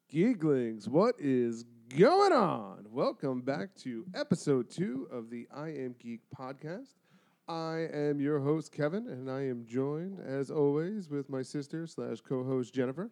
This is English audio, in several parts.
Geeklings, what is going on? Welcome back to episode 2 of the I Am Geek podcast. I am your host, Kevin, and I am joined, as always, with my sister / co-host, Jennifer.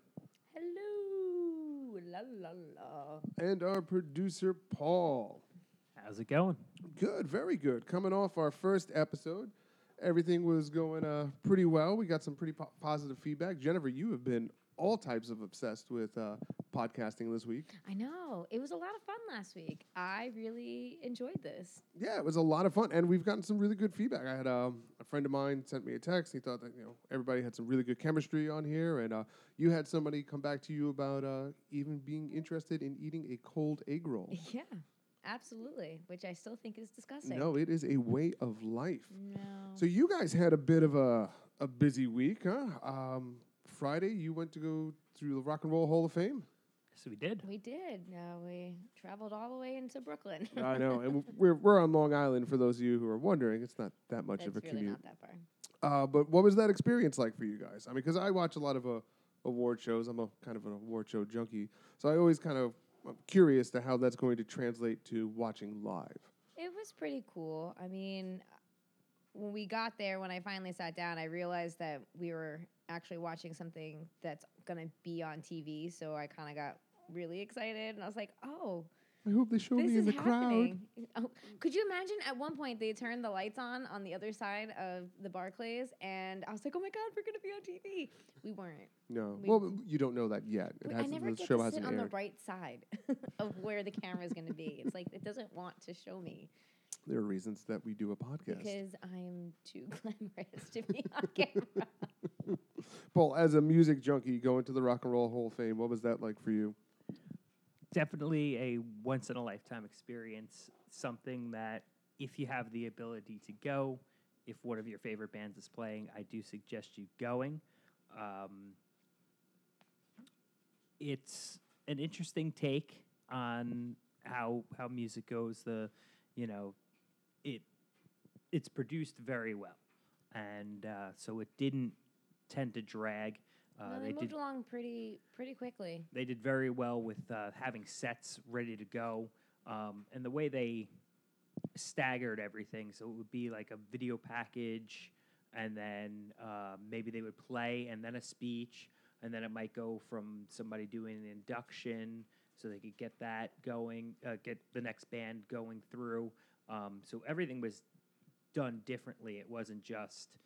Hello, la la la. And our producer, Paul. How's it going? Good, very good. Coming off our first episode, everything was going pretty well. We got some pretty positive feedback. Jennifer, you have been all types of obsessed with podcasting this week. I know. It was a lot of fun last week. I really enjoyed this. Yeah, it was a lot of fun, and we've gotten some really good feedback. I had a friend of mine sent me a text. He thought that everybody had some really good chemistry on here, and you had somebody come back to you about even being interested in eating a cold egg roll. Yeah, absolutely. Which I still think is disgusting. No, it is a way of life. No. So you guys had a bit of a busy week, huh? Friday, you went to go through the Rock and Roll Hall of Fame. So we did. We did. We traveled all the way into Brooklyn. I know, and we're on Long Island. For those of you who are wondering, it's not that much of a It's really commute. not that far. But what was that experience like for you guys? I mean, because I watch a lot of award shows. I'm a kind of an award show junkie, so I always I'm curious to how that's going to translate to watching live. It was pretty cool. I mean, when we got there, when I finally sat down, I realized that we were actually watching something that's going to be on TV. So I kind of got really excited, and I was like, oh, I hope they show this me in is the crowd. happening. Oh, could you imagine at one point they turned the lights on the other side of the Barclays, and I was like, oh my God, we're going to be on TV. We weren't. No, We- well, you don't know that yet. I never The get show to hasn't sit on the aired. right side of where the camera is going to be. It's like it doesn't want to show me There are reasons that we do a podcast. because I'm too glamorous to be on camera. Paul, as a music junkie, going to the Rock and Roll Hall of Fame, what was that like for you? Definitely a once in a lifetime experience. Something that if you have the ability to go, if one of your favorite bands is playing, I do suggest you going. It's an interesting take on how music goes. It's produced very well, and so it didn't tend to drag. No, they moved along pretty quickly. They did very well with having sets ready to go, and the way they staggered everything. So it would be like a video package, and then maybe they would play, and then a speech, and then it might go from somebody doing an induction, so they could get that going, get the next band going through. So everything was done differently. It wasn't just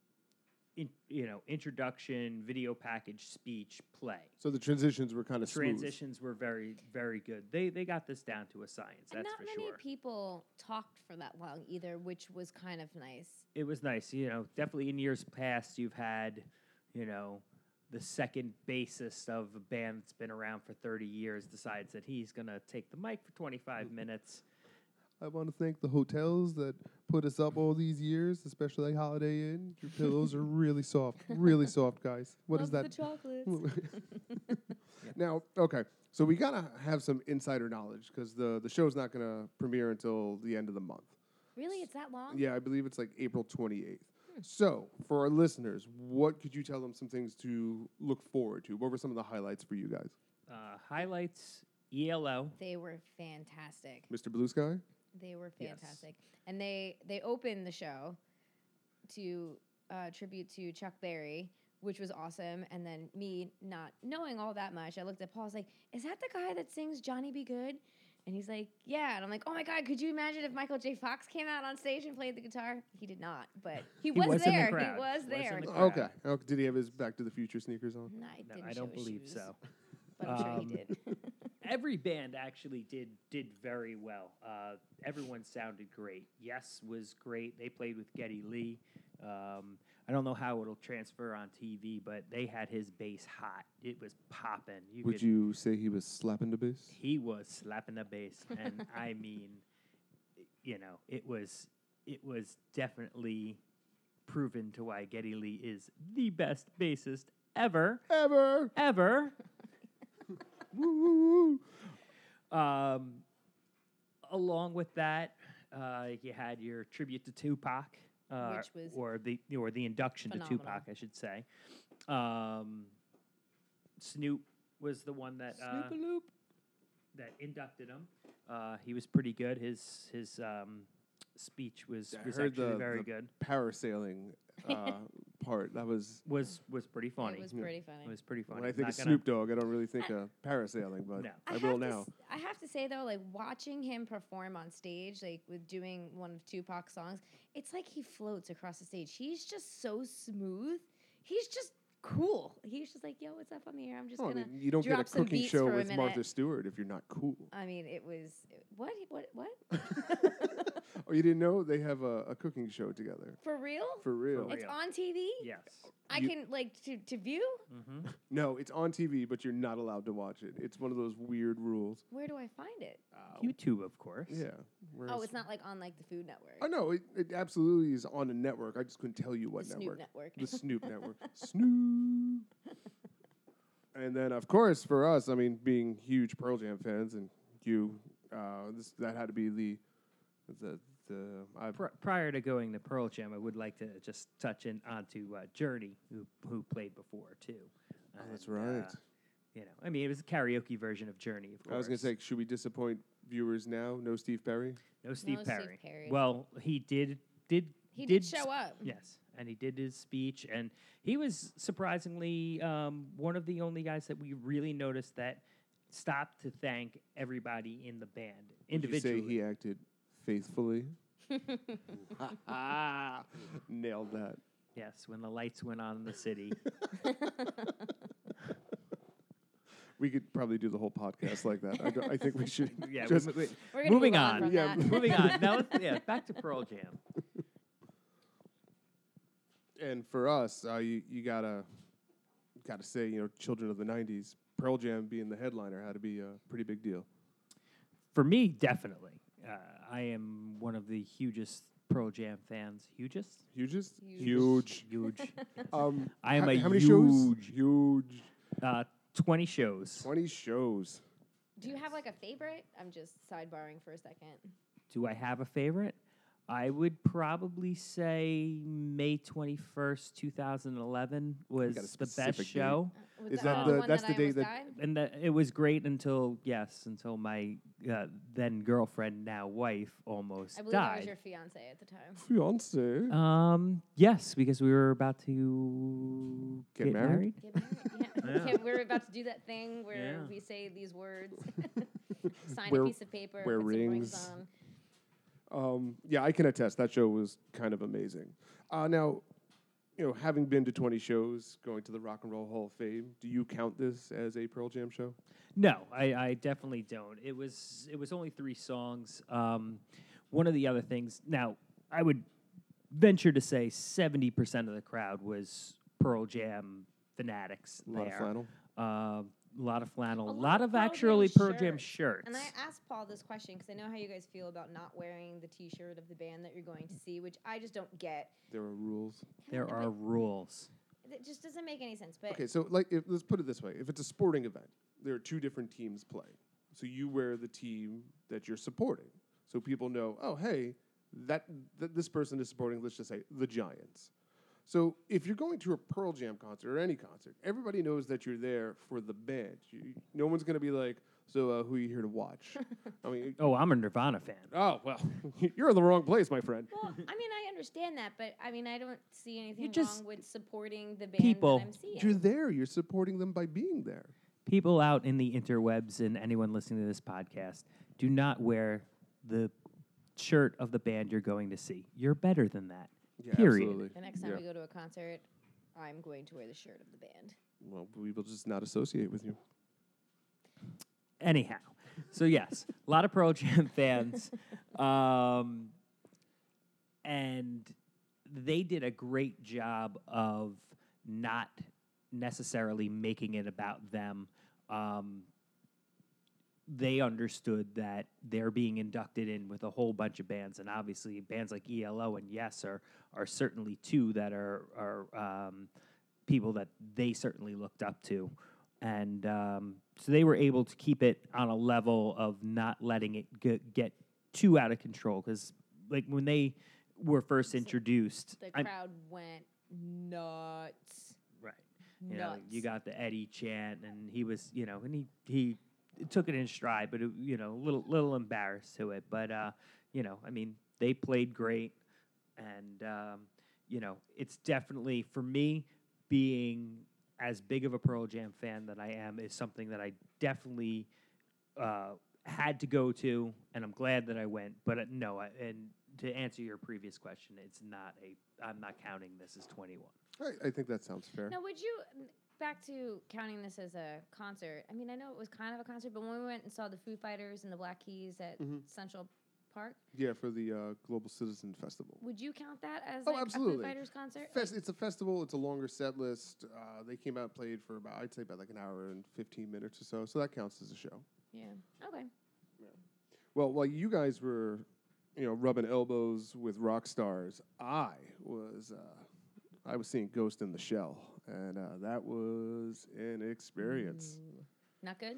introduction, video package, speech, play. So the transitions were kind of smooth. Transitions were very, very good. They got this down to a science, And that's not for many sure. people talked for that long either, which was kind of nice. It was nice. Definitely in years past, you've had, the second bassist of a band that's been around for 30 years decides that he's going to take the mic for 25 minutes. I want to thank the hotels that put us up all these years, especially Holiday Inn. Your pillows are really soft, guys. What is Love that? the chocolates. Now, okay, so we gotta have some insider knowledge because the show's not gonna premiere until the end of the month. Really? It's that long? Yeah, I believe it's like April 28th. So, for our listeners, what could you tell them some things to look forward to? What were some of the highlights for you guys? Highlights, ELO. They were fantastic. Mr. Blue Sky? They were Yes. fantastic. And they opened the show to tribute to Chuck Berry, which was awesome. And then me not knowing all that much, I looked at Paul, I was like, is that the guy that sings Johnny Be Good? And he's like, yeah. And I'm like, oh my God, could you imagine if Michael J. Fox came out on stage and played the guitar? He did not, but he was was in the there. crowd. He was Was there. in the crowd. Okay. Did he have his Back to the Future sneakers on? No, I didn't I show don't his believe shoes, so. But I'm sure he did. Every band actually did very well. Everyone sounded great. Yes was great. They played with Geddy Lee. I don't know how it'll transfer on TV, but they had his bass hot. It was popping. Would you say he was slapping the bass? He was slapping the bass, and I mean, it was definitely proven to why Geddy Lee is the best bassist ever. Ever. Woo. Along with that, you had your tribute to Tupac, Which was or the induction phenomenal. to Tupac, I should say. Snoop was the one that Snoop-a-loop. that inducted him. He was pretty good. His speech was I was heard actually the- very the good. Parasailing part. That was Was pretty funny. It was Yeah. pretty funny. It was pretty funny. when I think Not of gonna- Snoop Dogg, I don't really think of parasailing, but No. I will now. I have to say though, like watching him perform on stage, like with doing one of Tupac's songs, it's like he floats across the stage. He's just so smooth. He's just cool. He's just like, yo, what's up? I'm here. I'm just Oh, I gonna. mean, you don't get a drop some cooking beats show for a with Martha minute. Stewart if you're not cool. I mean, it was what? Oh, you didn't know they have a cooking show together? For real? For real? real. It's on TV. Yes. I You- can like to view. Mm-hmm. No, it's on TV, but you're not allowed to watch it. It's one of those weird rules. Where do I find it? YouTube, of course. Yeah. Oh, whereas- it's not like on like the Food Network. Oh no, it absolutely is on a network. I just couldn't tell you what the network. Snoop Network. The Snoop Network. Snoop. And then, of course, for us, I mean, being huge Pearl Jam fans, and you, that had to be the Prior to going to Pearl Jam, I would like to just touch in onto Journey, who played before too. Oh, that's And, right. You know, I mean, it was a karaoke version of Journey. Of course. I was gonna say, should we disappoint viewers now? No Steve Perry. no Steve Steve Perry. Perry. Well, he did. He did show up. Yes, and he did his speech, and he was surprisingly one of the only guys that we really noticed that stopped to thank everybody in the band Would individually. you say he acted faithfully? Nailed that. Yes, when the lights went on in the city. We could probably do the whole podcast like that. I think we should. Yeah, just, We're gonna moving move on. From Yeah. that. Moving on. Now, back to Pearl Jam. and for us, you gotta say, children of the '90s, Pearl Jam being the headliner had to be a pretty big deal. For me, definitely. I am one of the hugest Pearl Jam fans. Hugest? Hugest? Huge. Huge. Huge. I am a how many shows? huge- Huge. 20 shows. 20 shows. Do you have like a favorite? I'm just sidebarring for a second. Do I have a favorite? I would probably say May 21st, 2011 was got a the best specific show. Was Is that that the the- one that's that the I day almost that- died? And it was great until my then girlfriend, now wife, almost I believe I was died. your fiance at the time. Fiance. Yes, because we were about to Get married? Get married? Yeah. Yeah. Okay, we're about to do that thing where Yeah. we say these words, sign Wear- a piece of paper, wear put some rings rings. on. Yeah, I can attest. That show was kind of amazing. Now, having been to 20 shows, going to the Rock and Roll Hall of Fame, do you count this as a Pearl Jam show? No, I definitely don't. It was only 3 songs. One of the other things. Now, I would venture to say 70% of the crowd was Pearl Jam fanatics. A lot of flannel. A lot of flannel. A A lot lot of of Pearl actually Jam Pearl Jam shirts. And I asked Paul this question because I know how you guys feel about not wearing the T-shirt of the band that you're going to see, which I just don't get. There are rules. There But are rules. It just doesn't make any sense. But Okay, so let's put it this way: if it's a sporting event, there are 2 different teams playing. So you wear the team that you're supporting, so people know. Oh, hey, that this person is supporting. Let's just say the Giants. So if you're going to a Pearl Jam concert or any concert, everybody knows that you're there for the band. No one's going to be like, so who are you here to watch? I mean, Oh, I'm a Nirvana fan. oh, well, you're in the wrong place, my friend. well, I mean, I understand that, but I mean, I don't see anything just- wrong with supporting the band People- that I'm seeing. You're there. You're supporting them by being there. People out in the interwebs and anyone listening to this podcast, do not wear the shirt of the band you're going to see. You're better than that. Yeah, Period. absolutely. The next time Yeah. we go to a concert, I'm going to wear the shirt of the band. Well, we will just not associate with you. Anyhow, so yes, a lot of Pearl Jam fans, and they did a great job of not necessarily making it about them. They understood that they're being inducted in with a whole bunch of bands, and obviously bands like ELO and Yes are certainly 2 that are people that they certainly looked up to. And so they were able to keep it on a level of not letting it get too out of control. Because like when they were first introduced, The I'm- crowd went nuts. right? You know, you Nuts. got the Eddie chant, and he was, you know, and he took it in stride, but it, you know, little embarrassed to it. But you know, I mean, they played great, and you know, it's definitely for me being as big of a Pearl Jam fan that I am is something that I definitely had to go to, and I'm glad that I went. But no, and to answer your previous question, it's not a. I'm not counting this as 21. I think that sounds fair. Now, would you back to counting this as a concert? I mean, I know it was kind of a concert, but when we went and saw the Foo Fighters and the Black Keys at Central Park, Yeah, for the Global Citizen Festival. would you count that as Oh, like a absolutely. Foo Fighters concert? It's a festival. It's a longer set list. They came out and played for about, I'd say about like an hour and 15 minutes or so. So that counts as a show. Yeah. Okay. Well, while you guys were, you know, rubbing elbows with rock stars, I was seeing Ghost in the Shell, and that was an experience. Not good.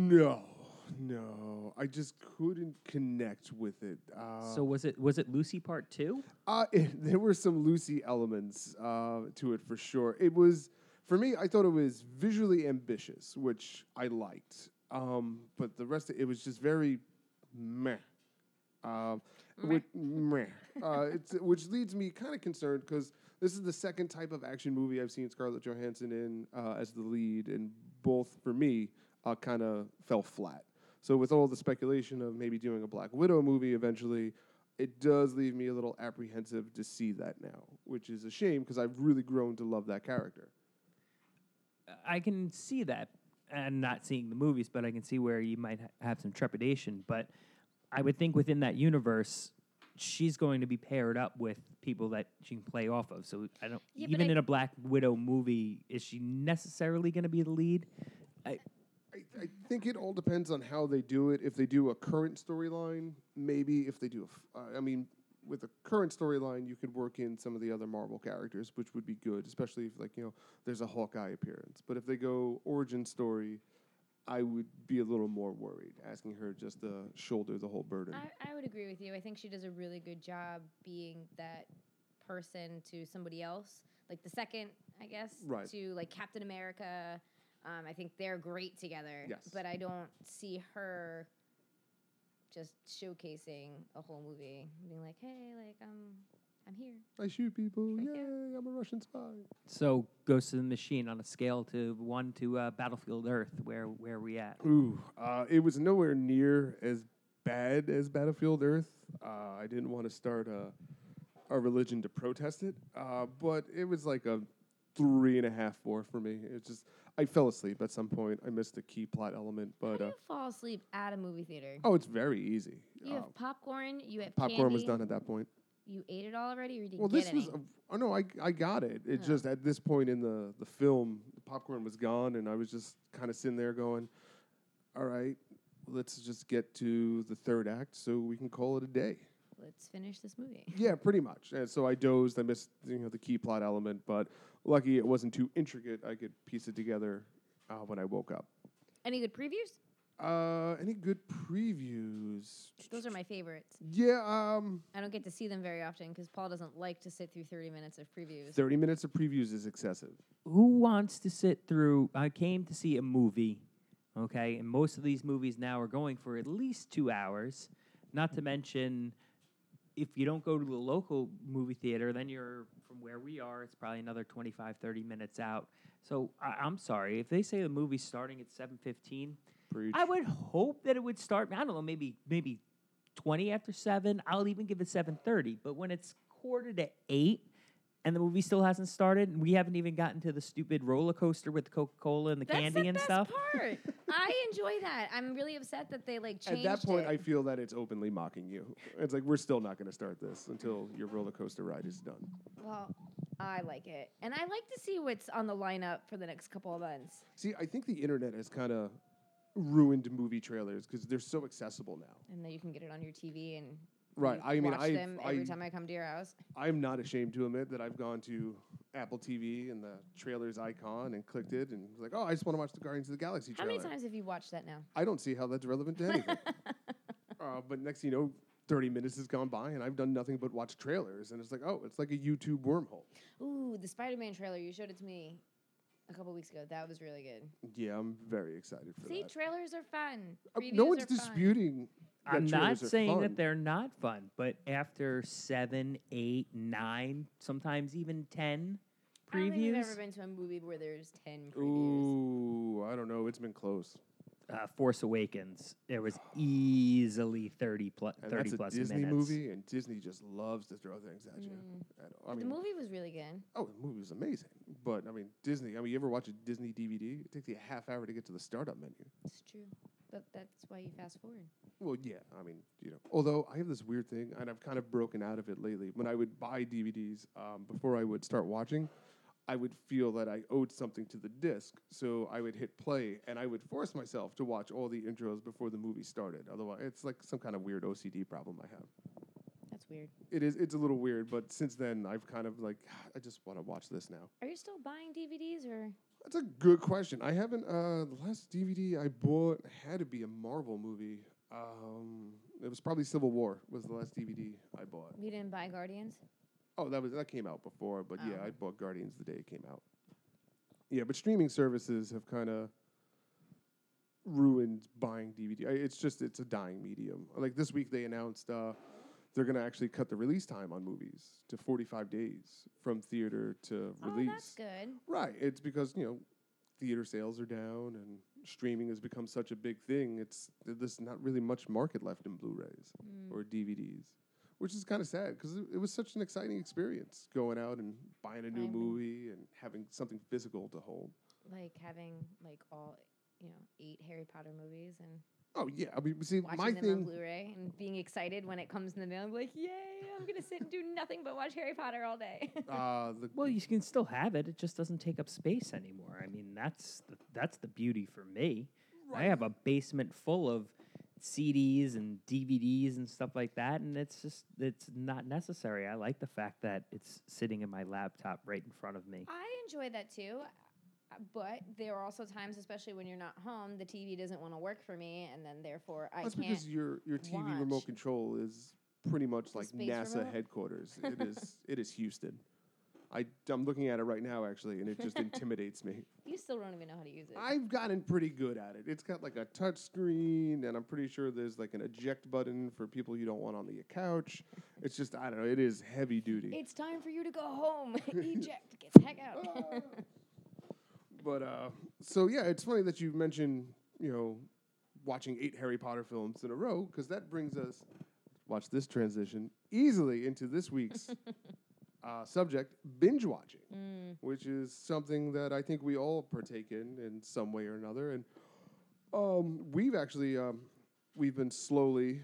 No, I just couldn't connect with it. So was it Lucy Part 2? There were some Lucy elements to it for sure. It was, for me, I thought it was visually ambitious, which I liked. But the rest of it was just very meh. Which leads me kind of concerned because this is the second type of action movie I've seen Scarlett Johansson in as the lead, and both, for me, kind of fell flat. So with all the speculation of maybe doing a Black Widow movie eventually, it does leave me a little apprehensive to see that now, which is a shame because I've really grown to love that character. I can see that, and not seeing the movies, but I can see where you might have some trepidation. But I would think within that universe, she's going to be paired up with people that she can play off of. So I don't. Yeah, but even in a Black Widow movie, is she necessarily going to be the lead? I think it all depends on how they do it. If they do a current storyline, maybe. If they do with a current storyline, you could work in some of the other Marvel characters, which would be good, especially if, like, you know, there's a Hawkeye appearance. But if they go origin story, I would be a little more worried, asking her just to shoulder the whole burden. I would agree with you. I think she does a really good job being that person to somebody else. Like the second, I guess, Right. to like Captain America. I think they're great together. Yes. But I don't see her just showcasing a whole movie, being like, "Hey, like I'm here." I shoot people. Right Yay, there. I'm a Russian spy. So Ghost of the Machine on a scale to 1 to Battlefield Earth, where are we at? Ooh, it was nowhere near as bad as Battlefield Earth. I didn't want to start a religion to protest it, but it was like a 3.5, 4 for me. It's just I fell asleep at some point. I missed a key plot element, How but do you fall asleep at a movie theater? oh, it's very easy. You have popcorn. You have Popcorn candy. was done at that point. You ate it all already, or you didn't Well, get this any? was oh no, I got it. It's Oh. just at this point in the film, the popcorn was gone, and I was just kind of sitting there going, "All right, let's just get to the third act so we can call it a day." Let's finish this movie. Yeah, pretty much. And so I dozed. I missed the key plot element, but lucky it wasn't too intricate. I could piece it together when I woke up. Any good previews? Any good previews? Those are my favorites. Yeah, I don't get to see them very often because Paul doesn't like to sit through 30 minutes of previews. 30 minutes of previews is excessive. Who wants to sit through? I came to see a movie, okay, and most of these movies now are going for at least 2 hours. Not to mention, if you don't go to the local movie theater, then you're from where we are. It's probably another 25, 30 minutes out. So I'm sorry if they say the movie's starting at 7:15. Preach. I would hope that it would start. I don't know, maybe 20 after 7. I'll even give it 7:30. But when it's 7:45 and the movie still hasn't started, and we haven't even gotten to the stupid roller coaster with the Coca-Cola and the That's candy the and best stuff. part. I enjoy that. I'm really upset that they like At changed that point, it. I feel that it's openly mocking you. It's like, we're still not going to start this until your roller coaster ride is done. Well, I like it, and I like to see what's on the lineup for the next couple of months. See, I think the internet has kind of ruined movie trailers because they're so accessible now. And then you can get it on your TV and Right. I mean, watch them every time I come to your house. I'm not ashamed to admit that I've gone to Apple TV and the trailers icon and clicked it and was like, oh, I just want to watch the Guardians of the Galaxy How trailer. many times have you watched that now? I don't see how that's relevant to anything. But next thing you know, 30 minutes has gone by and I've done nothing but watch trailers. And it's like, oh, it's like a YouTube wormhole. Ooh, the Spider-Man trailer. You showed it to me. a couple weeks ago. That was really good. Yeah, I'm very excited for See, that. trailers are fun. No Previews one's are fun. disputing. that I'm not trailers are saying fun. that they're not fun, but after 7, 8, 9, sometimes even 10 I don't think we've previews, ever been to a movie where there's 10 previews. Ooh, I don't know. It's been close. Force Awakens, there was easily 30 plus, And 30 that's a plus Disney minutes. movie, and Disney just loves to throw things at you. I The mean, movie was really good. oh, the movie was amazing. But I mean, Disney. I mean, you ever watch a Disney DVD? It takes you a half hour to get to the startup menu. It's true. But that's why you fast forward. Well, yeah. I mean, although I have this weird thing, and I've kind of broken out of it lately. When I would buy DVDs before I would start watching, I would feel that I owed something to the disc, so I would hit play, and I would force myself to watch all the intros before the movie started. Otherwise, it's like some kind of weird OCD problem I have. That's weird. It's a little weird, but since then, I've kind of like, I just want to watch this now. Are you still buying DVDs or? That's a good question. I haven't, the last DVD I bought had to be a Marvel movie. It was probably Civil War was the last DVD I bought. You didn't buy Guardians? Oh, that came out before, but yeah, Oh. I bought Guardians the day it came out. Yeah, but streaming services have kind of ruined buying DVD. It's a dying medium. Like this week, they announced they're going to actually cut the release time on movies to 45 days from theater to release. Oh, that's good. Right. It's because, theater sales are down and streaming has become such a big thing. There's not really much market left in Blu-rays or DVDs. Which is kind of sad because it was such an exciting experience going out and buying a new I agree. movie and having something physical to hold. Like having all 8 Harry Potter movies and Oh yeah, I mean, see, watching my them on thing. Blu-ray and being excited when it comes in the mail. I'm like, yay! I'm gonna sit and do nothing but watch Harry Potter all day. Well, you can still have it. It just doesn't take up space anymore. I mean, that's the beauty for me. I have a basement full of CDs and DVDs and stuff like that, and it's not necessary. I like the fact that it's sitting in my laptop right in front of me. I enjoy that too, but there are also times, especially when you're not home, the TV doesn't want to work for me, and then therefore I That's can't. because your TV remote watch. control is pretty much The like space NASA remote? headquarters. It is Houston. I'm looking at it right now actually, and it just intimidates me. You still don't even know how to use it. I've gotten pretty good at it. It's got like a touch screen, and I'm pretty sure there's like an eject button for people you don't want on the couch. It's just, I don't know, it is heavy duty. It's time for you to go home. Eject. Get the heck out. But, so yeah, it's funny that you mentioned, watching 8 Harry Potter films in a row, because that brings us, watch this transition, easily into this week's subject, binge watching, which is something that I think we all partake in some way or another. And we've actually, we've been slowly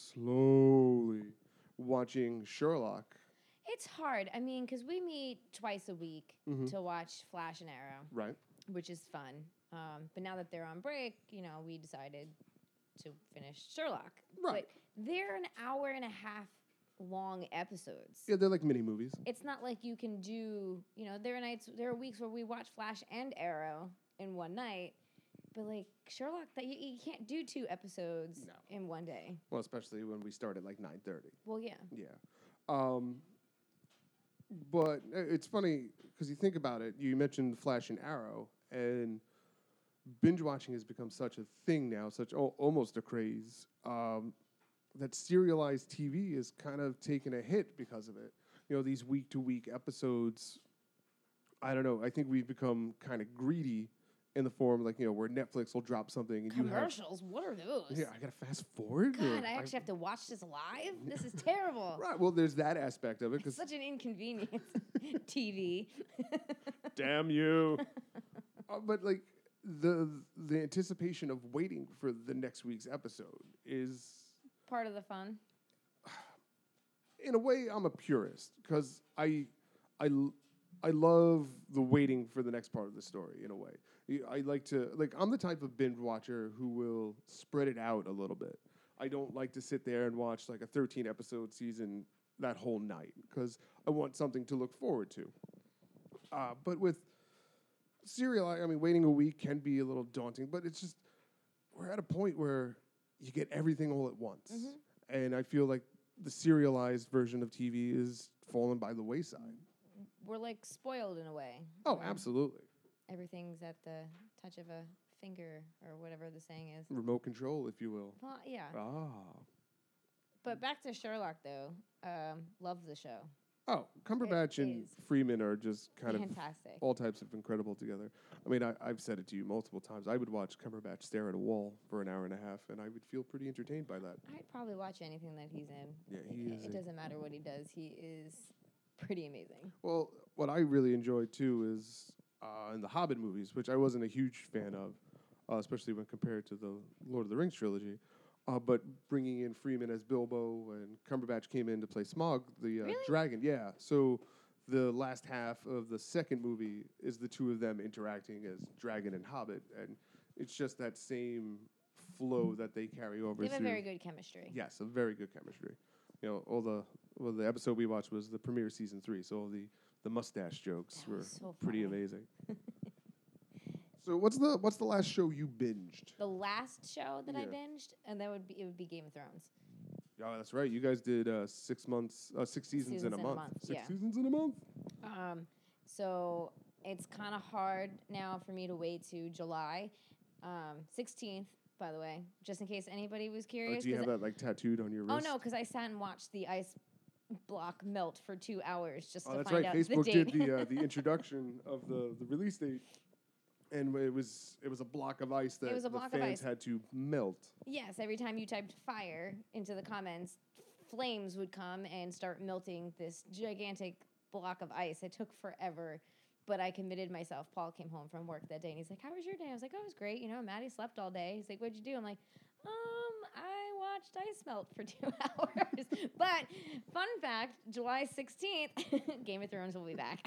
watching Sherlock. It's hard. I mean, because we meet twice a week to watch Flash and Arrow, Right. which is fun. But now that they're on break, we decided to finish Sherlock. Right. But they're an hour and a half long episodes. Yeah, they're like mini movies. It's not like you can do, there are weeks where we watch Flash and Arrow in one night. But like Sherlock, that you can't do 2 episodes in one day. Well, especially when we start at like 9:30. Well, yeah. Yeah. But it's funny because you think about it. You mentioned Flash and Arrow, and binge watching has become such a thing now, almost a craze, that serialized TV is kind of taking a hit because of it. These week-to-week episodes, I don't know, I think we've become kind of greedy in the form, like, where Netflix will drop something and Commercials? What are those? I got to fast forward? God, I actually have to watch this live? This is terrible. Right, well, there's that aspect of it. It's 'Cause such an inconvenience. TV. damn you. But, like, the anticipation of waiting for the next week's episode is... Part of the fun. In a way, I'm a purist because I love the waiting for the next part of the story. In a way, I like to I'm the type of binge watcher who will spread it out a little bit. I don't like to sit there and watch like a 13 episode season that whole night because I want something to look forward to. But with serial, I mean, waiting a week can be a little daunting. But it's just we're at a point where you get everything all at once. And I feel like the serialized version of TV is fallen by the wayside. We're like spoiled in a way. Oh, absolutely. everything's at the touch of a finger or whatever the saying is. Remote control, if you will. Well, yeah. Ah. But back to Sherlock, though. Love the show. Oh, Cumberbatch and is Freeman are just kind of Fantastic. all types of incredible together. I mean, I've said it to you multiple times. I would watch Cumberbatch stare at a wall for an hour and a half, and I would feel pretty entertained by that. I'd probably watch anything that he's in. Yeah, he is. It doesn't matter what he does. He is pretty amazing. Well, what I really enjoy too is in the Hobbit movies, which I wasn't a huge fan of, especially when compared to the Lord of the Rings trilogy. But bringing in Freeman as Bilbo and Cumberbatch came in to play Smaug, the Really? dragon. Yeah. So the last half of the second movie is the two of them interacting as dragon and hobbit, and it's just that same flow that they carry over. They have a through. very good chemistry. Yes, a very good chemistry. You know, the episode we watched was the premiere of season 3, so all the mustache jokes That were was so pretty funny. amazing. So what's the last show you binged? The last show that I Yeah. binged, and that would be Game of Thrones. Oh, that's right. You guys did 6 months, 6 seasons in a month. Six yeah. seasons in a month. So it's kind of hard now for me to wait to July 16th. By the way, just in case anybody was Oh, curious. do you 'cause have that like tattooed on your oh wrist? no, because I sat and watched the ice block melt for 2 hours just Oh, to that's find right. out Facebook the did date. the introduction of the release date, and it was a block of ice that was a the block of fans ice. had to melt. Yes, every time you typed fire into the comments, flames would come and start melting this gigantic block of ice. It took forever, but I committed myself. Paul came home from work that day and he's like, "How was your day?" I was like, "Oh, it was great. You know, Maddie slept all day." He's like, "What'd you do?" I'm like, I watched ice melt for 2 hours." But fun fact, July 16th, Game of Thrones will be back.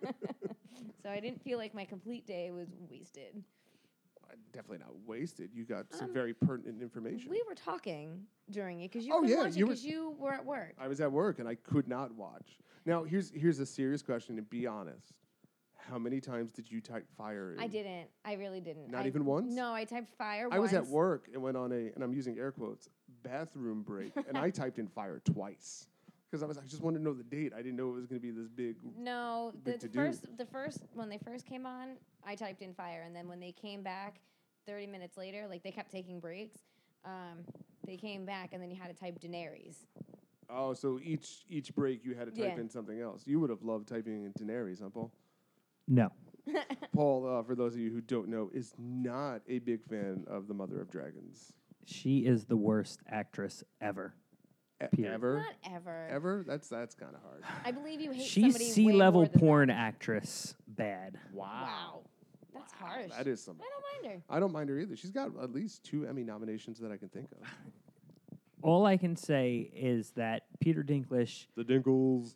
So I didn't feel like my complete day was wasted. Definitely not wasted. You got some Um, very pertinent information. We were talking during it because you Oh, couldn't yeah, watch it you were- because you were at work. I was at work and I could not watch. Now here's a serious question, and be honest. How many times did you type fire? I didn't. I really didn't. Not even once? No, I typed fire I once. was at work and went on and I'm using air quotes, bathroom break, and I typed in fire twice because I just wanted to know the date. I didn't know it was going to be this big. No, Big the to-do. first when they first came on, I typed in fire, and then when they came back, 30 minutes later, like they kept taking breaks. They came back, and then you had to type Daenerys. Oh, so each break you had to type Yeah. in something else. You would have loved typing in Daenerys, huh, Paul? No. Paul, for those of you who don't know, is not a big fan of the Mother of Dragons. She is the worst actress ever. Period. Ever? Not ever. Ever? That's kind of hard. I believe you hate She's somebody way C-level more than porn that. actress bad. Wow. That's harsh. That is something. I don't mind her. I don't mind her either. She's got at least 2 Emmy nominations that I can think of. All I can say is that Peter Dinklage The Dinkles.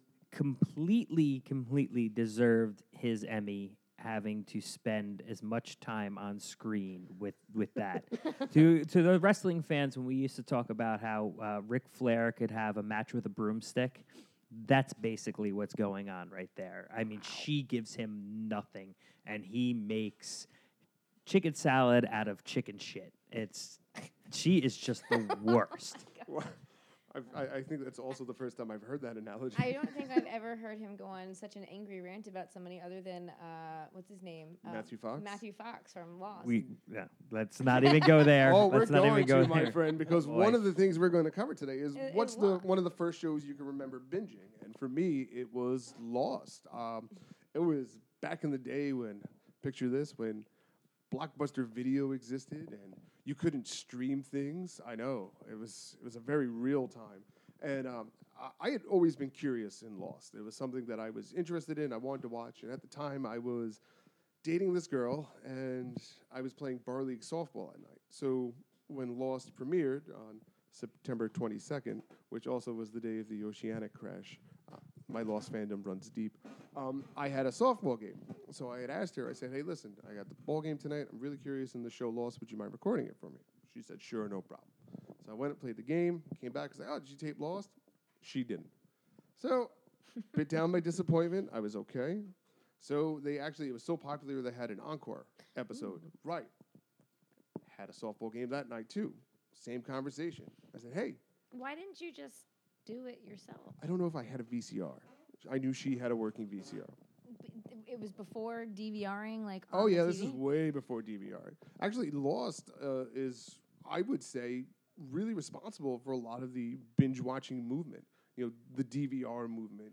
completely deserved his Emmy, having to spend as much time on screen with that. to the wrestling fans, when we used to talk about how Ric Flair could have a match with a broomstick, that's basically what's going on right there. I mean, she gives him nothing, and he makes chicken salad out of chicken shit. She is just the worst. Well, I think that's also the first time I've heard that analogy. I don't think I've ever heard him go on such an angry rant about somebody other than what's his name? Matthew Fox? Matthew Fox from Lost. Let's not even go there. Oh, Let's we're not going even go to, my there. friend, because Oh, one boy. of the things we're going to cover today is Is what's Lost. one of the first shows you can remember binging, and for me, it was Lost. It was back in the day when, picture this, when Blockbuster Video existed and you couldn't stream things. I know it was a very real time, and I had always been curious in Lost. It was something that I was interested in. I wanted to watch, and at the time, I was dating this girl, and I was playing bar league softball at night. So when Lost premiered on September 22nd, which also was the day of the oceanic crash, my Lost fandom runs deep, I had a softball game. So I had asked her, I said, "Hey, listen, I got the ball game tonight. I'm really curious in the show Lost. Would you mind recording it for me?" She said, "Sure, no problem." So I went and played the game, came back and said, "Oh, did you tape Lost?" She didn't. So, bit down my disappointment. I was okay. So it was so popular they had an encore episode. Right. Had a softball game that night too. Same conversation. I said, "Hey, Why didn't you just do it yourself? I don't know if I had a VCR." I knew she had a working VCR. it was before DVRing, like. Oh on yeah, the this TV? is way before DVR. Actually, Lost is, I would say, really responsible for a lot of the binge watching movement. The DVR movement.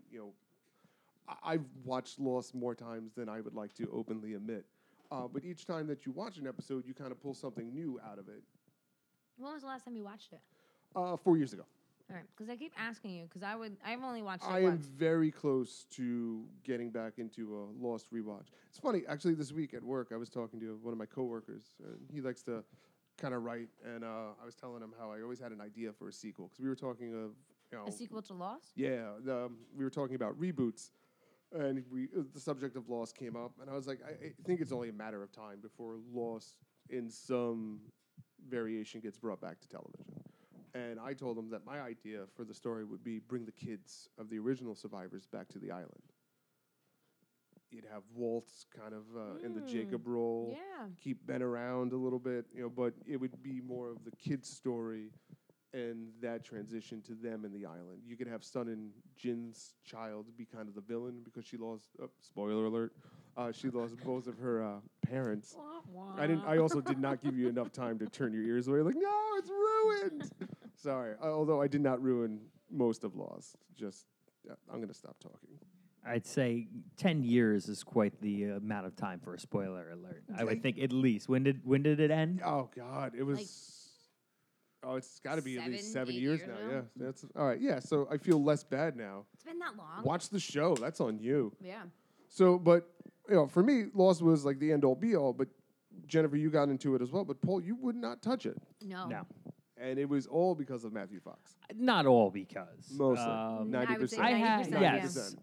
I've watched Lost more times than I would like to openly admit. But each time that you watch an episode, you kind of pull something new out of it. When was the last time you watched it? 4 years ago. All right, because I keep asking you, because I've only watched it I am once. very close to getting back into a Lost rewatch. It's funny, actually, this week at work, I was talking to one of my coworkers, and he likes to kind of write, and I was telling him how I always had an idea for a sequel, because we were talking of, A sequel to Lost? yeah, we were talking about reboots, and the subject of Lost came up, and I was like, I think it's only a matter of time before Lost, in some variation, gets brought back to television. And I told him that my idea for the story would be bring the kids of the original survivors back to the island. You'd have Walt kind of in the Jacob role, Yeah. keep Ben around a little bit, but it would be more of the kids' story and that transition to them in the island. You could have Sun and Jin's child be kind of the villain because she lost. Spoiler alert! She lost both of her parents. I also did not give you enough time to turn your ears away. Like, no, it's ruined. Sorry. Although I did not ruin most of Lost. I'm going to stop talking. I'd say 10 years is quite the amount of time for a spoiler alert. I would think at least. When did it end? Oh God, it was. It's got to be at least 7 8 years years now. now? Yeah, that's all right. Yeah, so I feel less bad now. It's been that long. Watch the show. That's on you. Yeah. So, but for me, Lost was like the end all be all. But Jennifer, you got into it as well. But Paul, you would not touch it, No. No. and it was all because of Matthew Fox. Not all because. Mostly, I 90%. would say I have 90%, yes,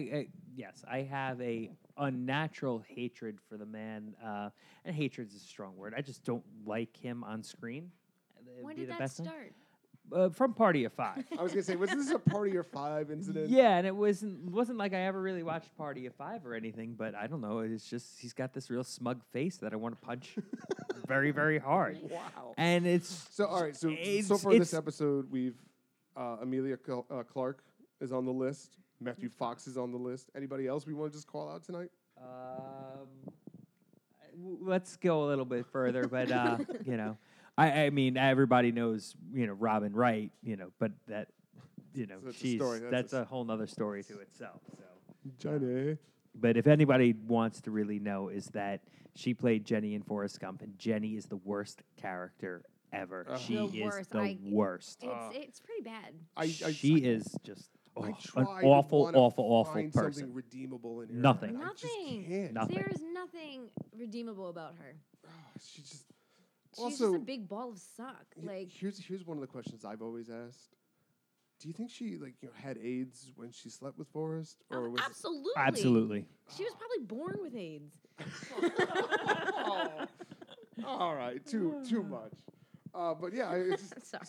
I have a unnatural hatred for the man, and hatred's a strong word. I just don't like him on screen. That'd When be did the that best thing. start? From Party of Five. I was gonna say, was this a Party of Five incident? Yeah, and it wasn't like I ever really watched Party of Five or anything, but I don't know. It's just he's got this real smug face that I want to punch very, very hard. Wow. And it's So all right. So it's- far this it's- episode, we've Amelia Clark is on the list. Matthew Fox is on the list. Anybody else we want to just call out tonight? Let's go a little bit further, but I mean everybody knows Robin Wright, but that So that's a she's story. that's a whole nother story to itself. So. Johnny. But if anybody wants to really know, is that she played Jenny in Forrest Gump, and Jenny is the worst character ever. She The is worst. the worst. It's pretty bad. She is just I an try to awful, wanna awful find person. something redeemable in her. Nothing. I just Nothing. can't. Nothing. There is nothing redeemable about her. She just. She's Also, just a big ball of suck. Like, here's one of the questions I've always asked. Do you think she had AIDS when she slept with Forrest, or was absolutely. Absolutely. She was probably born with AIDS. Oh, all right, too much. But yeah, it's Sorry.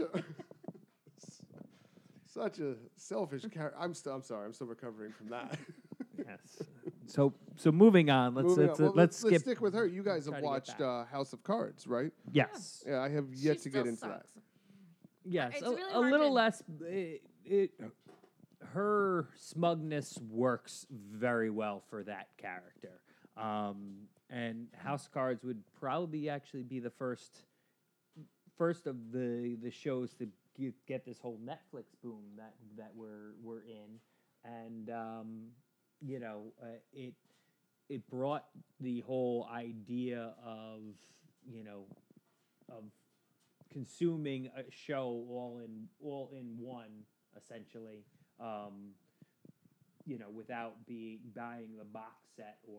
such a selfish character. I'm sorry. I'm still recovering from that. Yes. So moving on. Moving on. Well, Let's let's skip. stick with her. You guys try have to get watched back. House of Cards, right? Yes. Yeah, I have yet She to get still into that. sucks. Yes. It's A, really a hard little to- less. Her smugness works very well for that character. And House of Cards would probably actually be the first of the shows to get this whole Netflix boom that we're in, and it brought the whole idea of consuming a show all in one essentially, without buying the box set or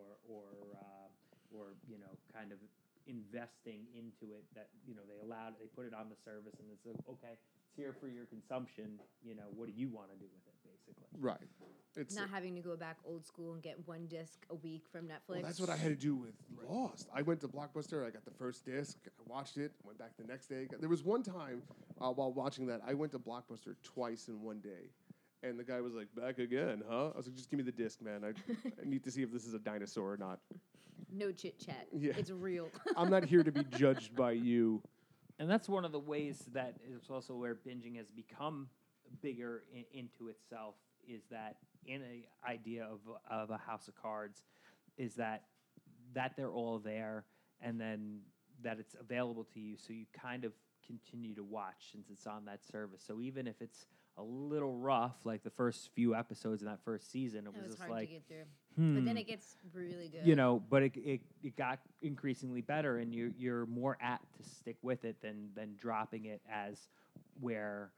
kind of investing into it. That they put it on the service, and it's okay, it's here for your consumption. What do you want to do with it, basically? Right. It's Not having to go back old school and get one disc a week from Netflix. well, that's what I had to do with Lost. I went to Blockbuster. I got the first disc. I watched it. Went back the next day. There was one time while watching that, I went to Blockbuster twice in one day. And the guy was like, "Back again, huh?" I was like, "Just give me the disc, man. I need to see if this is a dinosaur or not. No chit chat. Yeah. It's real. I'm not here to be judged by you." And that's one of the ways that is also where binging has become bigger into itself, is that in a idea of a House of Cards is that they're all there, and then that it's available to you, so you kind of continue to watch since it's on that service. So even if it's a little rough, like the first few episodes in that first season, it was just hard like, to get through. But then it gets really good. but it got increasingly better, and you're more apt to stick with it than dropping it as where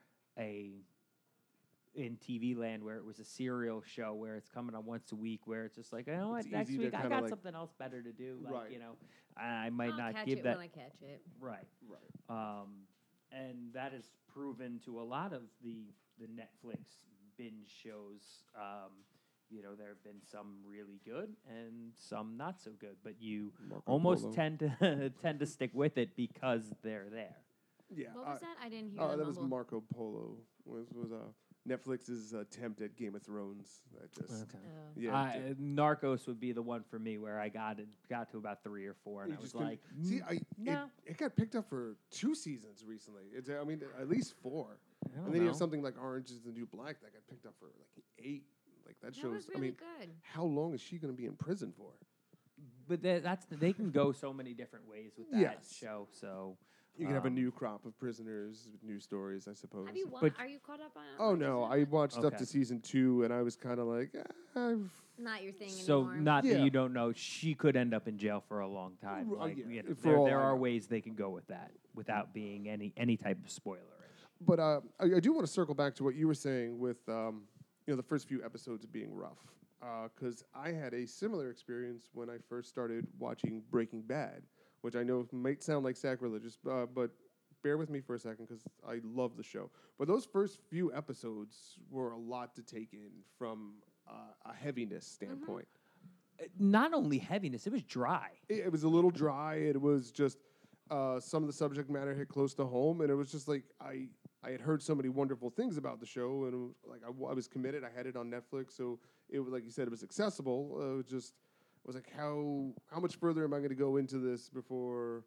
in TV land where it was a serial show where it's coming on once a week, where it's just like, you know what, It's next easy to week I kinda, got like- something else better to do. Like, Right. I might I'll not catch give it that. when I catch it. Right. Right. And that is proven to a lot of the Netflix binge shows. There have been some really good and some not so good, but you Marco almost Polo. tend to stick with it because they're there. Yeah. What was that? I didn't hear Oh, the that was mumble. Marco Polo. Was Netflix's attempt at Game of Thrones. That just Oh. yeah. Narcos would be the one for me where I got to about 3 or 4, and You I was just couldn't- like, see, no. it got picked up for 2 seasons recently. I mean, at least 4. I don't And then you have know. something like Orange is the New Black that got picked up for like 8. Like that That shows. was really good. How long is she going to be in prison for? But they can go so many different ways with that Yes. show. So You can have a Um, new crop of prisoners, with new stories, I suppose. Have you But- Are you caught up on? Oh Orange no, is I the New watched up Okay. to season 2, and I was kind of like, I've. Black? Not your thing So anymore. not that Yeah. you don't know, she could end up in jail for a long time. Like, yeah, for there all there I are know. ways they can go with that without being any type of spoiler. But I do want to circle back to what you were saying with the first few episodes being rough, because I had a similar experience when I first started watching Breaking Bad, which I know might sound like sacrilegious, but bear with me for a second because I love the show. But those first few episodes were a lot to take in from a heaviness standpoint. Not only heaviness, it was dry. It was a little dry. It was just some of the subject matter hit close to home, and it was just like I had heard so many wonderful things about the show, and it was like I was committed. I had it on Netflix, so it was like you said, it was accessible. It was like how much further am I going to go into this before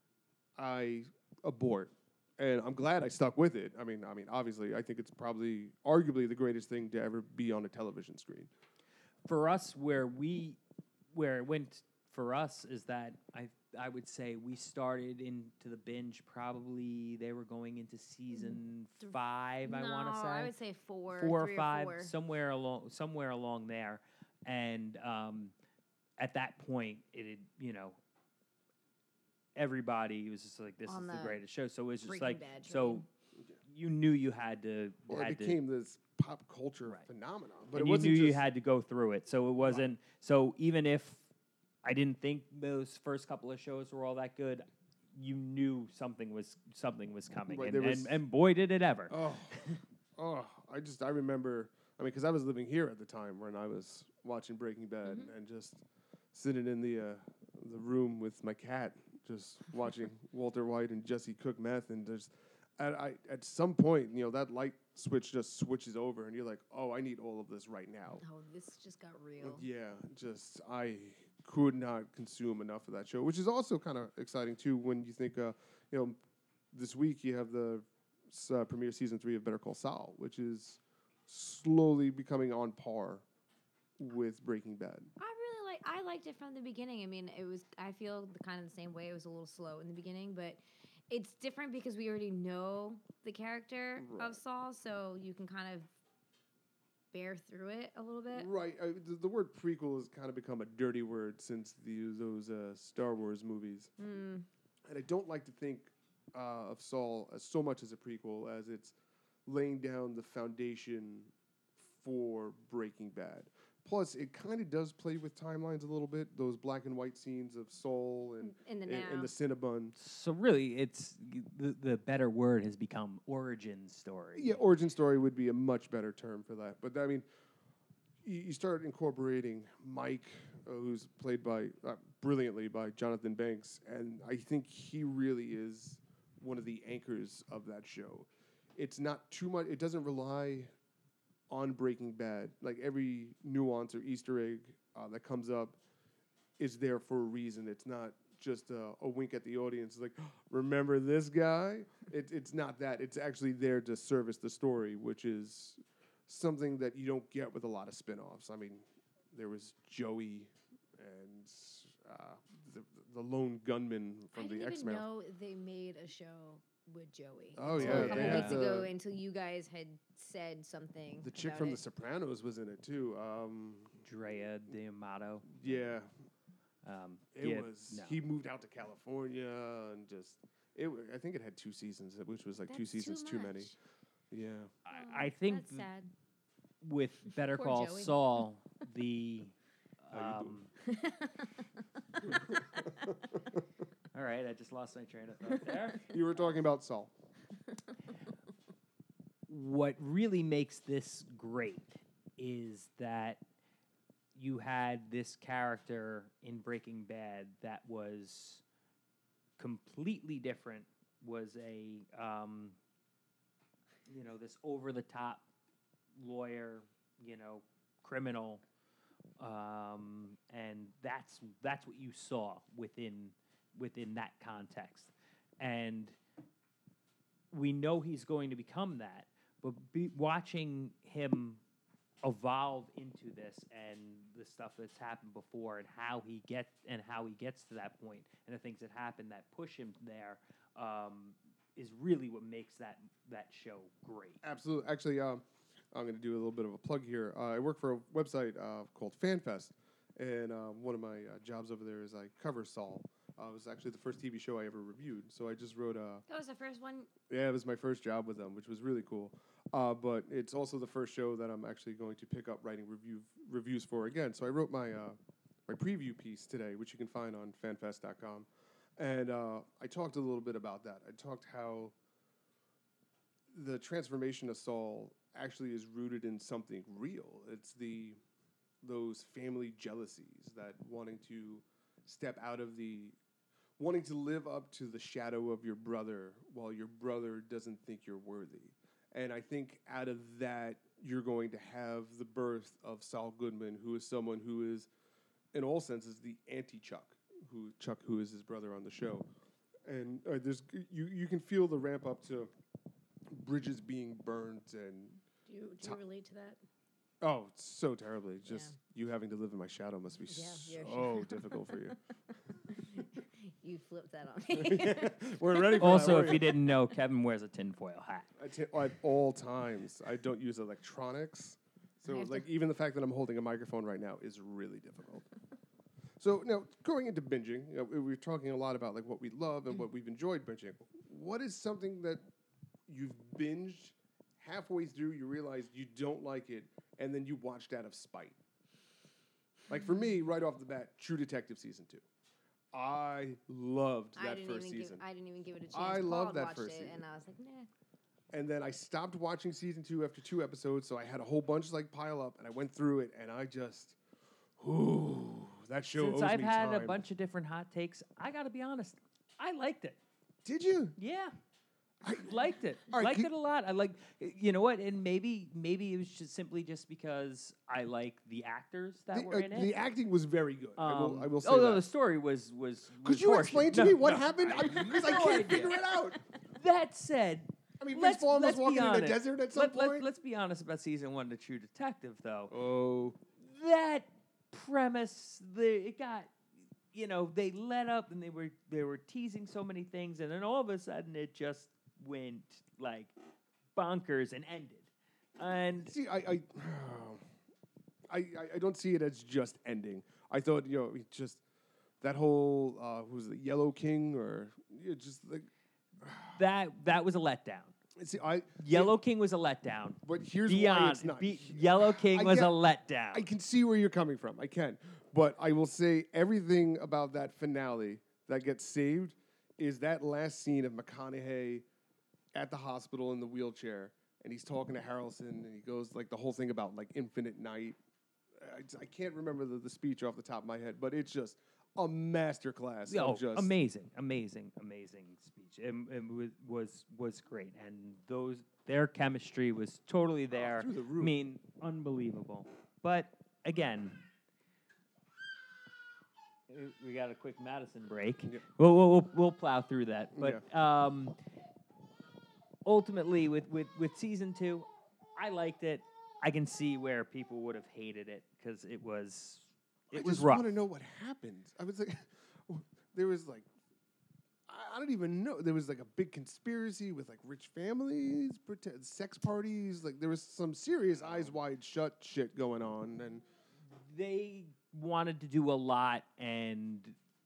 I abort? And I'm glad I stuck with it. I mean, obviously, I think it's probably arguably the greatest thing to ever be on a television screen. For us, where it went for us is that I would say we started into the binge probably they were going into season 5. I want to say I would say 4, 4 or 3 5, or 4. somewhere along there, and at that point it had, everybody was just like, this On is the the greatest show. So it was just Breaking like, Bad so train. you knew you had to. Well, had it became this pop culture Right. phenomenon, to, but and it you wasn't knew you just- had to go through it. So it wasn't. So even if I didn't think those first couple of shows were all that good, you knew something was coming, Right, and, there was- and boy did it ever. Oh, I remember. I mean, because I was living here at the time when I was watching Breaking Bad and just sitting in the room with my cat, just watching Walter White and Jesse cook meth, and just at some point, that light switch just switches over, and you're like, oh, I need all of this right now. Oh, this just got real. Yeah, just I could not consume enough of that show, which is also kind of exciting too when you think, this week you have the premiere season 3 of Better Call Saul, which is slowly becoming on par with Breaking Bad. I liked it from the beginning. I mean, I feel kind of the same way. It was a little slow in the beginning, but it's different because we already know the character Right. of Saul, so you can kind of bear through it a little bit. Right. The word prequel has kind of become a dirty word since those Star Wars movies. Mm. And I don't like to think of Saul as so much as a prequel as it's laying down the foundation for Breaking Bad. Plus, it kind of does play with timelines a little bit. Those black and white scenes of Saul and In the and now. the Cinnabon. So really, it's the better word has become origin story. Yeah, origin story would be a much better term for that. But I mean, you start incorporating Mike, who's played brilliantly by Jonathan Banks, and I think he really is one of the anchors of that show. It's not too much. It doesn't rely on Breaking Bad. Like every nuance or Easter egg that comes up is there for a reason. It's not just a wink at the audience. Like, remember this guy? It's not that. It's actually there to service the story, which is something that you don't get with a lot of spin-offs. I mean, there was Joey and the lone gunman from the I didn't X-Men. even know they made a show with Joey. Oh, until yeah, a couple they weeks had ago, the- until you guys had said something. The chick about from it. The Sopranos was in it too. Drea D'Amato. Yeah, it yeah, was. no. He moved out to California and just. I think it had 2 seasons, which was like 2 That's seasons too many. much. Yeah. I think that's sad. with Better Poor Call Joey. Saul, the How you all right, I just lost my train of thought there. You were talking about Saul. What really makes this great is that you had this character in Breaking Bad that was completely different, was a this over the top lawyer, criminal, and that's what you saw within that context, and we know he's going to become that, but watching him evolve into this and the stuff that's happened before and how he gets to that point and the things that happen that push him there is really what makes that show great. Absolutely. Actually, I'm going to do a little bit of a plug here. I work for a website called FanFest, and one of my jobs over there is I cover Saul. It was actually the first TV show I ever reviewed, so I just wrote a... That was the first one. Yeah, it was my first job with them, which was really cool. But it's also the first show that I'm actually going to pick up writing reviews for again. So I wrote my preview piece today, which you can find on fanfest.com. And I talked a little bit about that. I talked how the transformation of Saul actually is rooted in something real. It's those family jealousies, that wanting to step out of wanting to live up to the shadow of your brother while your brother doesn't think you're worthy. And I think out of that, you're going to have the birth of Saul Goodman, who is someone who is, in all senses, the anti-Chuck, who is his brother on the show. And you can feel the ramp up to bridges being burnt and... Do you relate to that? Oh, so terribly. Just you having to live in my shadow must be so difficult for you. You flipped that on me. We're ready for Also, that. if you didn't know, Kevin wears a tinfoil hat. At all times. I don't use electronics. So, even the fact that I'm holding a microphone right now is really difficult. So, now, going into binging, we're talking a lot about what we love and what we've enjoyed binging. What is something that you've binged, halfway through you realize you don't like it, and then you watched out of spite? Like, for me, right off the bat, True Detective Season 2. I loved that first season. I didn't even give it a chance. I loved that watched first it, season. and I was like, nah. And then I stopped watching Season 2 after 2 episodes, so I had a whole bunch pile up, and I went through it, and I just, that show Since owes I've me had a time. bunch of different hot takes, I got to be honest, I liked it. Did you? Yeah. I liked it. All right, Liked it a lot. I like, you know what? And maybe it was just simply because I like the actors that were in it. The acting was very good. I will say although that. the story was Could you horseshit. explain to No, me what no. happened? Because I no can't idea. figure it out. That said, I mean, Vince Vaughn was walking in the desert at some point. Let's be honest about season 1 of True Detective, though. Oh. That premise, it got, they let up and they were teasing so many things, and then all of a sudden it just went bonkers and ended. And see, I don't see it as just ending. I thought, just that whole who's the Yellow King or just like that was a letdown. see, Yellow King was a letdown. But here's Beyond, why it's not. Yellow King was a letdown. I can see where you're coming from. I can. But I will say everything about that finale that gets saved is that last scene of McConaughey at the hospital in the wheelchair, and he's talking to Harrelson, and he goes the whole thing about infinite night. I can't remember the speech off the top of my head, but it's just a masterclass. Amazing speech. It was great, and their chemistry was totally there. Through the roof. I mean, unbelievable. But again, we got a quick Madison break. Yep. We'll plow through that. But ultimately, with season 2, I liked it. I can see where people would have hated it because it was I was just rough. want to know what happened. I was like, there was like, I don't even know. There was like a big conspiracy with like rich families, sex parties. Like there was some serious eyes wide shut shit going on. And They wanted to do a lot and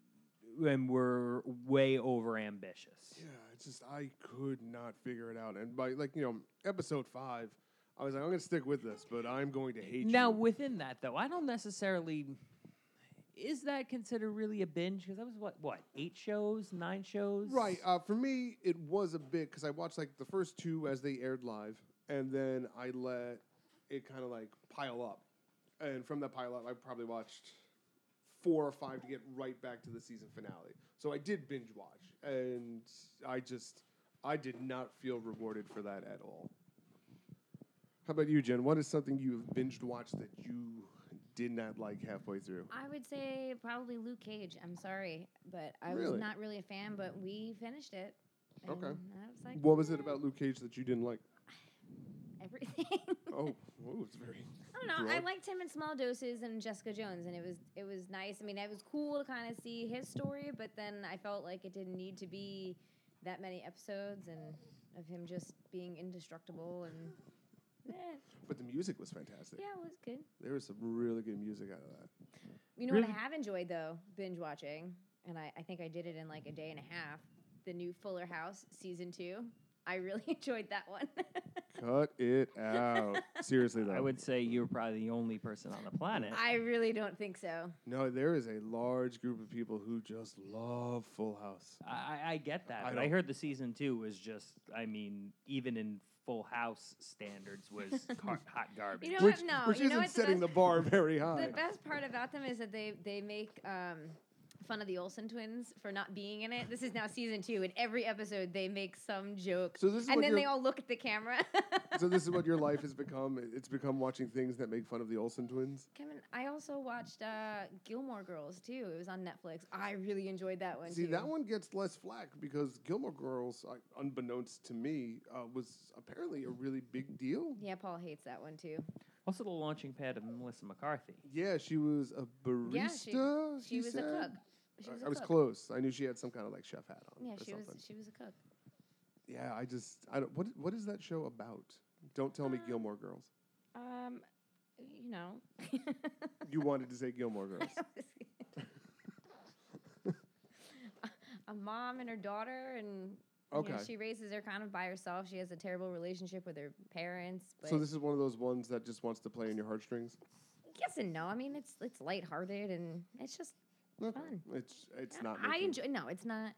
were way over ambitious. yeah, it's just I could not figure it out. And by episode 5, I was like, I'm going to stick with this, but I'm going to hate Now, you. within that, though, I don't necessarily. Is that considered really a binge? Because that was what 8 shows, 9 shows? Right. For me, it was a bit because I watched like the first 2 as they aired live, and then I let it kind of like pile up. And from that pile up, I probably watched 4 or 5 to get right back to the season finale. So I did binge watch, and I did not feel rewarded for that at all. How about you, Jen? What is something you've binged watched that you did not like halfway through? I would say probably Luke Cage. I'm sorry, but I was Really? not really a fan, but we finished it. And Okay. I was like, What was it about Luke Cage that you didn't like? everything. Oh, it's very. I don't know. I broad. liked him in small doses and Jessica Jones, and it was nice. I mean, it was cool to kind of see his story, but then I felt like it didn't need to be that many episodes and of him just being indestructible and. But the music was fantastic. Yeah, it was good. There was some really good music out of that. You know what I Really? have enjoyed though, binge watching, and I think I did it in like a day and a half. The new Fuller House season 2. I really enjoyed that one. Cut it out. Seriously, though. I would say you're probably the only person on the planet. I really don't think so. No, there is a large group of people who just love Full House. I get that, I but I don't. heard the season 2 was just. I mean, even in Full House standards, was hot garbage. You know Which, what? No, which you know isn't what's the setting best- the bar very high. The best part about them is that they make fun of the Olsen twins for not being in it. This is now season 2, and every episode they make some joke, So this is and what then you're- they all look at the camera. So this is what your life has become. It's become watching things that make fun of the Olsen twins. Kevin, I also watched Gilmore Girls too. It was on Netflix. I really enjoyed that one. See, too. that one gets less flack because Gilmore Girls, unbeknownst to me, was apparently a really big deal. Yeah, Paul hates that one too. Also, the launching pad of Melissa McCarthy. Yeah, she was a barista. Yeah, she was a said? cook. She was a I was cook. close. I knew she had some kind of like chef hat on. Yeah, or she was. something. She was a cook. Yeah, I don't. What is that show about? Don't tell me Gilmore Girls. You know. You wanted to say Gilmore Girls. A mom and her daughter, and you Okay. know, she raises her kind of by herself. She has a terrible relationship with her parents. But So this is one of those ones that just wants to play in your heartstrings. yes and no. I mean, it's lighthearted and it's just Okay. fun. It's not. I making- enjoy. No, it's not.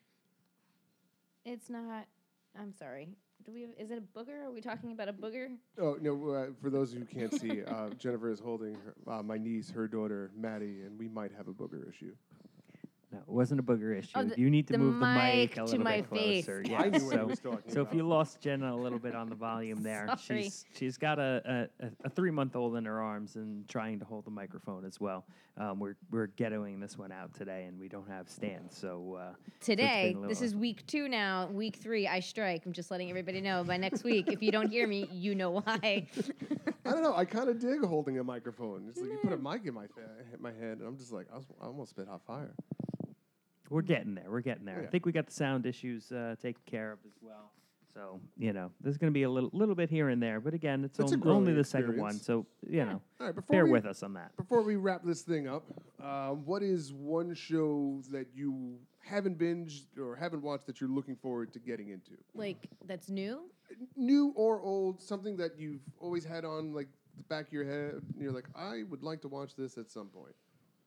It's not. I'm sorry. Do we? Is it a booger? Are we talking about a booger? Oh no! For those who can't see, Jennifer is holding my niece, her daughter Maddie, and we might have a booger issue. No, it wasn't a booger issue. Oh, you need to the move the mic mic a to little my bit closer. face. Yeah, I knew what he so, was talking so if about. you lost Jenna a little bit on the volume there, Sorry. she's got a 3-month-old in her arms and trying to hold the microphone as well. We're ghettoing this one out today, and we don't have stands, so Today, been a this little- is week 2 now. Week 3, I strike. I'm just letting everybody know. By next week, if you don't hear me, you know why. I don't know. I kind of dig holding a microphone. It's like you put a mic in my head, and I'm just like, I almost spit hot fire. we're getting there. We're getting there. Yeah. I think we got the sound issues taken care of as well. So there's going to be a little bit here and there, but again, it's It's a only growing the second one, experience. so All right, bear with us on that. Before we wrap this thing up, what is one show that you haven't binged or haven't watched that you're looking forward to getting into? Like, that's new? New or old, something that you've always had on like the back of your head. And you're like, I would like to watch this at some point.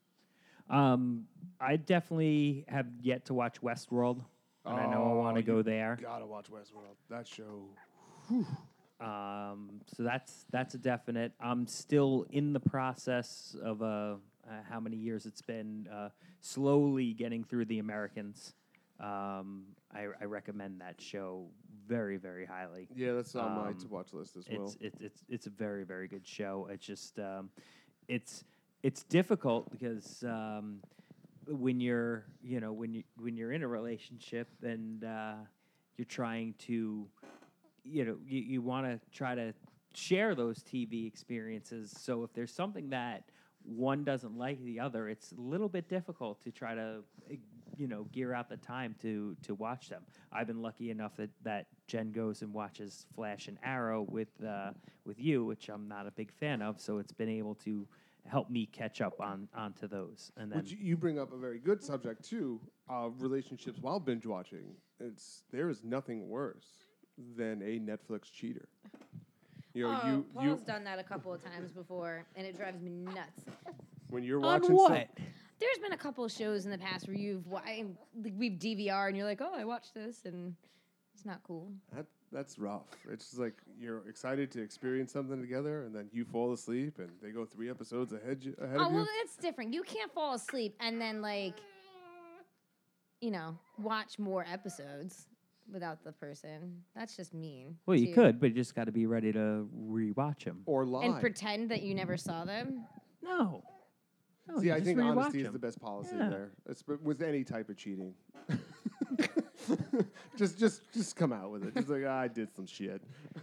I definitely have yet to watch Westworld, and I know I want to Oh, go you there. Gotta watch Westworld. That show. So that's a definite. I'm still in the process of how many years it's been, slowly getting through The Americans. I recommend that show very, very highly. Yeah, that's on my Um, to watch list as well. It's a very, very good show. It's just it's difficult because when you're when you're in a relationship and you're trying to you want to try to share those TV experiences. So if there's something that one doesn't like the other, it's a little bit difficult to try to, gear out the time to watch them. I've been lucky enough that Jen goes and watches Flash and Arrow with you, which I'm not a big fan of. So it's been able to help me catch up onto those. And then Which you bring up a very good subject too, relationships while binge watching. There is nothing worse than a Netflix cheater. Paul's done that a couple of times before, and it drives me nuts. When you're on watching what? There's been a couple of shows in the past where we've DVR, and you're like, oh, I watched this, and it's not cool. That's rough. It's just like you're excited to experience something together, and then you fall asleep, and they go 3 episodes ahead of you. Oh, well, it's different. You can't fall asleep and then, watch more episodes without the person. That's just mean. Well, you could, but you just got to be ready to rewatch them. Or lie. And pretend that you never saw them. No. See, you I just think rewatch honesty is 'em. the best policy Yeah. there. It's with any type of cheating. just come out with it. Just like, I did some shit.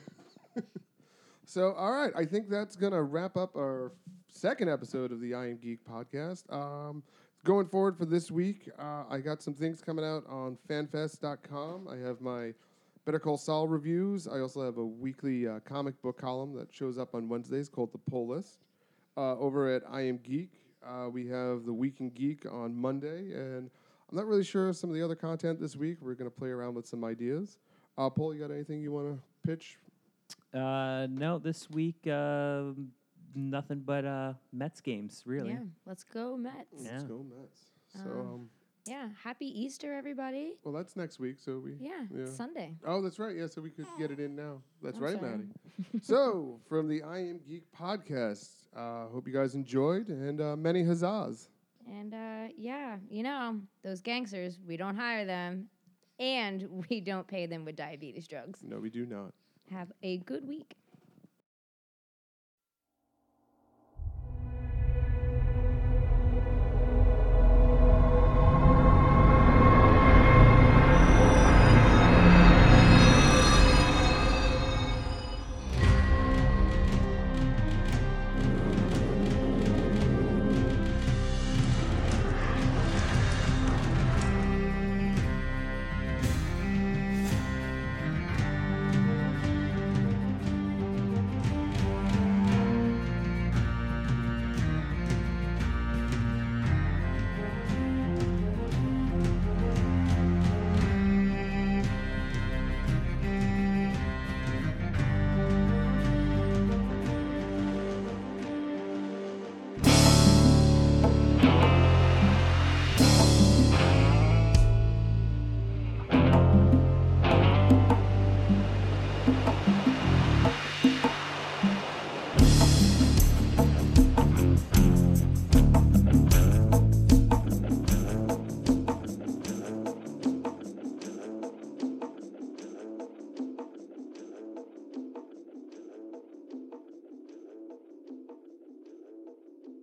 So, all right. I think that's going to wrap up our second episode of the I Am Geek podcast. Going forward for this week, I got some things coming out on fanfest.com. I have my Better Call Saul reviews. I also have a weekly comic book column that shows up on Wednesdays called The Pull List. Over at I Am Geek, we have the Week in Geek on Monday, and I'm not really sure of some of the other content this week. We're going to play around with some ideas. Paul, you got anything you want to pitch? No, this week, nothing but Mets games, really. Yeah, let's go Mets. Yeah. Let's go Mets. So, Yeah, happy Easter, everybody. well, that's next week, so Yeah, it's Sunday. Oh, that's right. Yeah, so we could get it in now. That's I'm right, sorry. Maddie. So, from the I Am Geek podcast, hope you guys enjoyed, and many huzzahs. And those gangsters, we don't hire them, and we don't pay them with diabetes drugs. No, we do not. Have a good week.